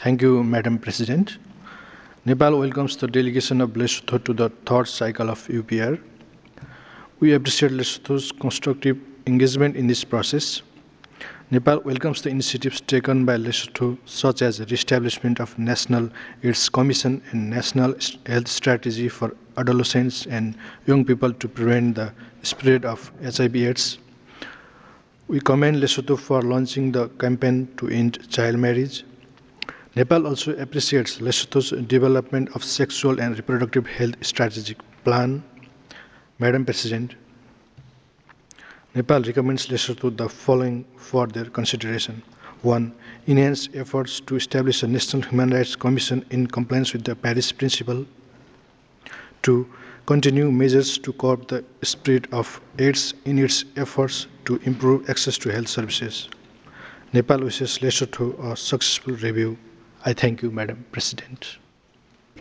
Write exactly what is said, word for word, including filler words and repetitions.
Thank you, Madam President. Nepal welcomes the delegation of Lesotho to the third cycle of U P R. We appreciate Lesotho's constructive engagement in this process. Nepal welcomes the initiatives taken by Lesotho, such as the establishment of National AIDS Commission and National Health Strategy for adolescents and young people to prevent the spread of H I V/AIDS. We commend Lesotho for launching the campaign to end child marriage. Nepal also appreciates Lesotho's development of sexual and reproductive health strategic plan. Madam President, Nepal recommends Lesotho the following for their consideration. One, enhance efforts to establish a National Human Rights Commission in compliance with the Paris Principle. Two, continue measures to curb the spread of AIDS in its efforts to improve access to health services. Nepal wishes Lesotho a successful review. I thank you, Madam President.